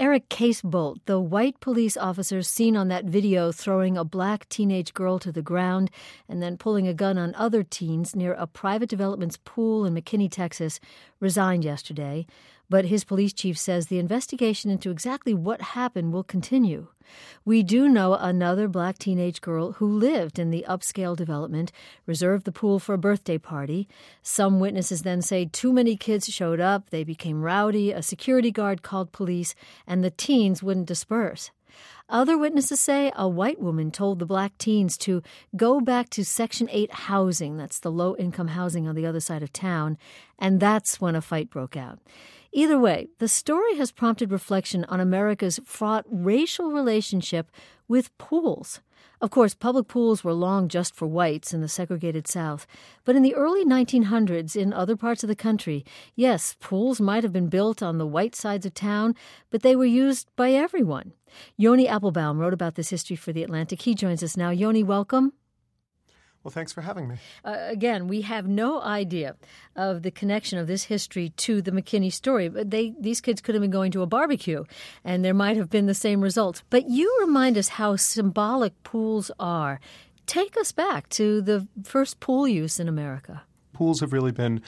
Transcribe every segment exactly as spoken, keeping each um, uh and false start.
Eric Casebolt, the white police officer seen on that video throwing a black teenage girl to the ground and then pulling a gun on other teens near a private development's pool in McKinney, Texas, resigned yesterday. But his police chief says the investigation into exactly what happened will continue. We do know another black teenage girl who lived in the upscale development reserved the pool for a birthday party. Some witnesses then say too many kids showed up, they became rowdy, a security guard called police, and the teens wouldn't disperse. Other witnesses say a white woman told the black teens to go back to Section eight housing, that's the low-income housing on the other side of town, and that's when a fight broke out. Either way, the story has prompted reflection on America's fraught racial relationship with pools. Of course, public pools were long just for whites in the segregated South. But in the early nineteen hundreds, in other parts of the country, yes, pools might have been built on the white sides of town, but they were used by everyone. Yoni Applebaum wrote about this history for The Atlantic. He joins us now. Yoni, welcome. Well, thanks for having me. Uh, again, we have no idea of the connection of this history to the McKinney story. But they, these kids could have been going to a barbecue, and there might have been the same results. But you remind us how symbolic pools are. Take us back to the first pool use in America. Pools have really been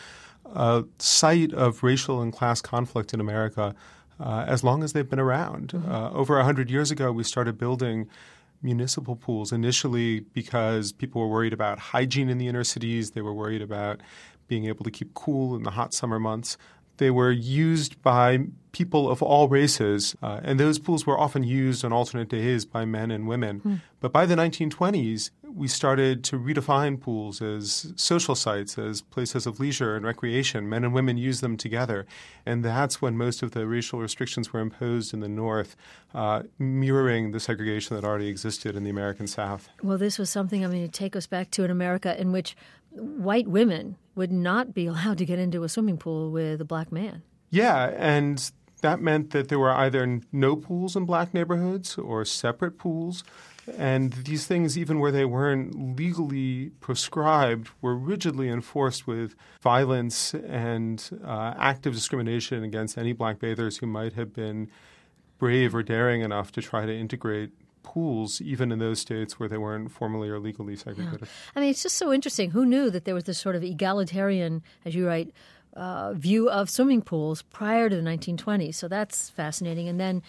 a site of racial and class conflict in America uh, as long as they've been around. Mm-hmm. Uh, over one hundred years ago, we started building municipal pools, initially because people were worried about hygiene in the inner cities. They were worried about being able to keep cool in the hot summer months. They were used by people of all races, uh, and those pools were often used on alternate days by men and women. Hmm. But by the nineteen twenties, we started to redefine pools as social sites, as places of leisure and recreation. Men and women used them together. And that's when most of the racial restrictions were imposed in the North, uh, mirroring the segregation that already existed in the American South. Well, this was something, I mean, to take us back to an America in which white women would not be allowed to get into a swimming pool with a black man. Yeah, and that meant that there were either no pools in black neighborhoods or separate pools. And these things, even where they weren't legally prescribed, were rigidly enforced with violence and uh, active discrimination against any black bathers who might have been brave or daring enough to try to integrate pools, even in those states where they weren't formally or legally segregated. Yeah. I mean, it's just so interesting. Who knew that there was this sort of egalitarian, as you write, uh, view of swimming pools prior to the nineteen twenties? So that's fascinating. And then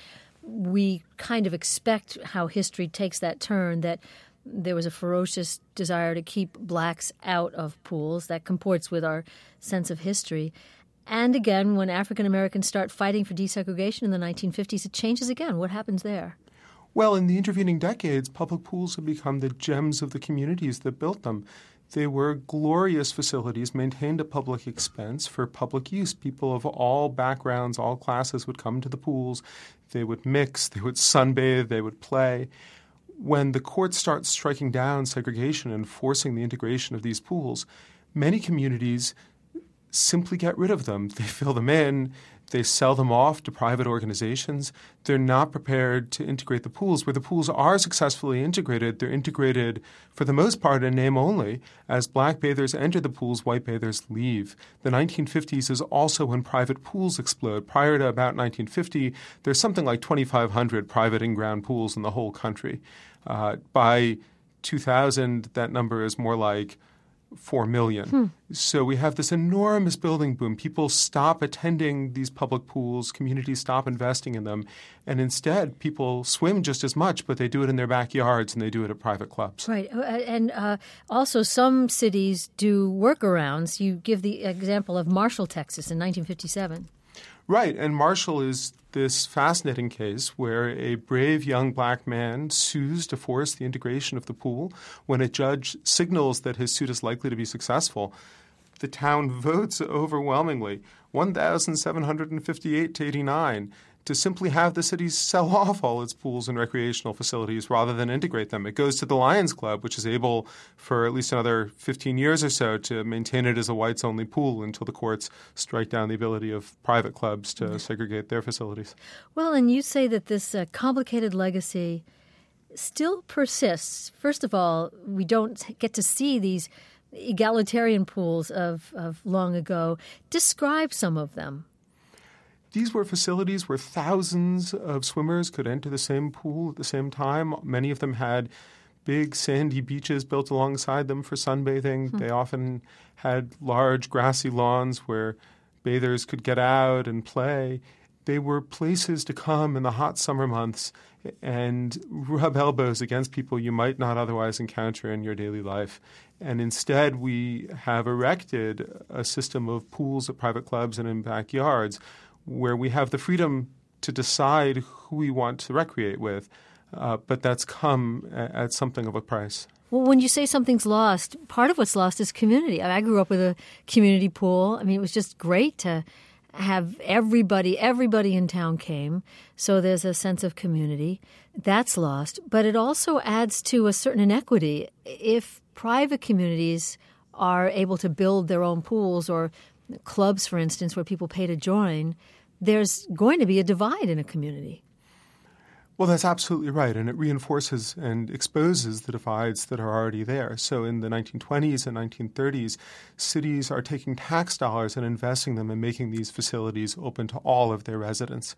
we kind of expect how history takes that turn, that there was a ferocious desire to keep blacks out of pools. That comports with our sense of history. And again, when African Americans start fighting for desegregation in the nineteen fifties, it changes again. What happens there? Well, in the intervening decades, public pools have become the gems of the communities that built them. They were glorious facilities maintained at public expense for public use. People of all backgrounds, all classes would come to the pools. They would mix, they would sunbathe, they would play. When the courts start striking down segregation and forcing the integration of these pools, many communities simply get rid of them. They fill them in. They sell them off to private organizations. They're not prepared to integrate the pools. Where the pools are successfully integrated, they're integrated for the most part in name only. As black bathers enter the pools, white bathers leave. The nineteen fifties is also when private pools explode. Prior to about nineteen fifty, there's something like twenty-five hundred private in-ground pools in the whole country. Uh, by two thousand, that number is more like four million. Hmm. So we have this enormous building boom. People stop attending these public pools. Communities stop investing in them. And instead, people swim just as much, but they do it in their backyards and they do it at private clubs. Right. And uh, also some cities do workarounds. You give the example of Marshall, Texas in nineteen fifty-seven. Right. And Marshall is this fascinating case where a brave young black man sues to force the integration of the pool. When a judge signals that his suit is likely to be successful, the town votes overwhelmingly, one thousand seven hundred fifty-eight to eighty-nine, to simply have the city sell off all its pools and recreational facilities rather than integrate them. It goes to the Lions Club, which is able for at least another fifteen years or so to maintain it as a whites-only pool until the courts strike down the ability of private clubs to segregate their facilities. Well, and you say that this uh, complicated legacy still persists. First of all, we don't get to see these egalitarian pools of, of long ago. Describe some of them. these were facilities where thousands of swimmers could enter the same pool at the same time. Many of them had big sandy beaches built alongside them for sunbathing. Hmm. They often had large grassy lawns where bathers could get out and play. They were places to come in the hot summer months and rub elbows against people you might not otherwise encounter in your daily life. And instead, we have erected a system of pools at private clubs and in backyards where we have the freedom to decide who we want to recreate with, uh, but that's come at something of a price. Well, when you say something's lost, part of what's lost is community. I, mean, I grew up with a community pool. I mean, it was just great to have everybody, everybody in town came. So there's a sense of community. That's lost. But it also adds to a certain inequity. If private communities are able to build their own pools or clubs, for instance, where people pay to join, there's going to be a divide in a community. Well, that's absolutely right, and it reinforces and exposes the divides that are already there. So in the nineteen twenties and nineteen thirties, cities are taking tax dollars and investing them in making these facilities open to all of their residents.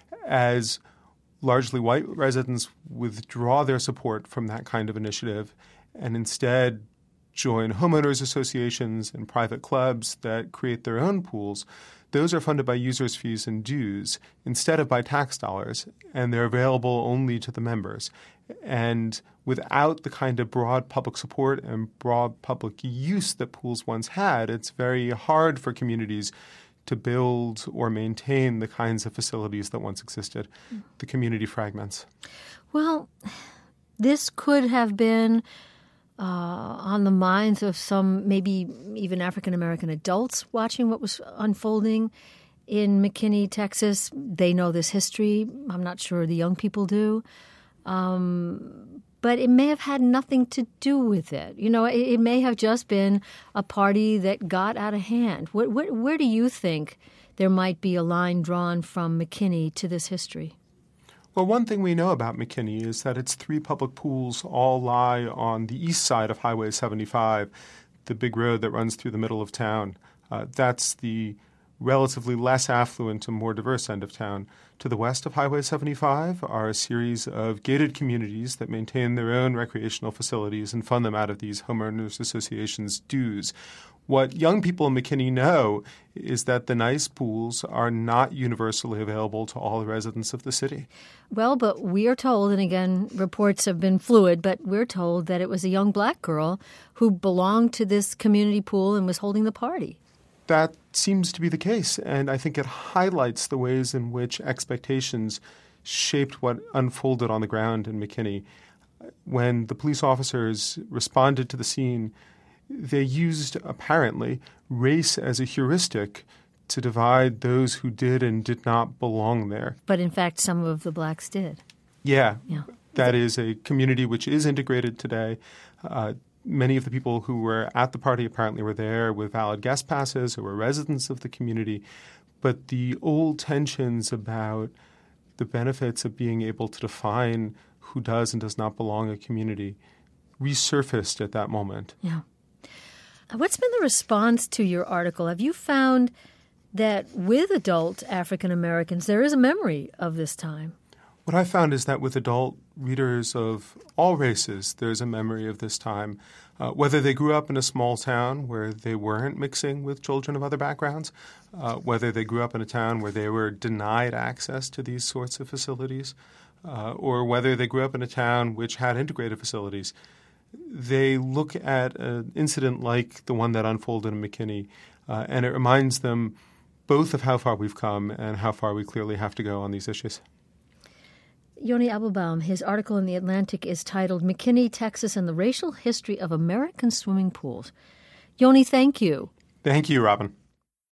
As largely white residents withdraw their support from that kind of initiative and instead join homeowners associations and private clubs that create their own pools, those are funded by users' fees and dues instead of by tax dollars, and they're available only to the members. And without the kind of broad public support and broad public use that pools once had, it's very hard for communities to build or maintain the kinds of facilities that once existed. Mm. The community fragments. Well, this could have been Uh, on the minds of some maybe even African-American adults watching what was unfolding in McKinney, Texas. They know this history. I'm not sure the young people do. Um, but it may have had nothing to do with it. You know, it, it may have just been a party that got out of hand. Where, where, where do you think there might be a line drawn from McKinney to this history? Well, one thing we know about McKinney is that its three public pools all lie on the east side of Highway seventy-five, the big road that runs through the middle of town. Uh, that's the relatively less affluent and more diverse end of town. To the west of Highway seventy-five are a series of gated communities that maintain their own recreational facilities and fund them out of these homeowners associations' dues. What young people in McKinney know is that the nice pools are not universally available to all the residents of the city. Well, but we are told, and again, reports have been fluid, but we're told that it was a young black girl who belonged to this community pool and was holding the party. That seems to be the case, and I think it highlights the ways in which expectations shaped what unfolded on the ground in McKinney. When the police officers responded to the scene, they used, apparently, race as a heuristic to divide those who did and did not belong there. But in fact, some of the blacks did. Yeah. yeah. That is a community which is integrated today. Uh, many of the people who were at the party apparently were there with valid guest passes or were residents of the community. But the old tensions about the benefits of being able to define who does and does not belong in a community resurfaced at that moment. Yeah. What's been the response to your article? Have you found that with adult African Americans, there is a memory of this time? What I found is that with adult readers of all races, there's a memory of this time, uh, whether they grew up in a small town where they weren't mixing with children of other backgrounds, uh, whether they grew up in a town where they were denied access to these sorts of facilities, uh, or whether they grew up in a town which had integrated facilities. They look at an incident like the one that unfolded in McKinney, uh, and it reminds them both of how far we've come and how far we clearly have to go on these issues. Yoni Appelbaum, his article in The Atlantic is titled McKinney, Texas and the Racial History of American Swimming Pools. Yoni, thank you. Thank you, Robin.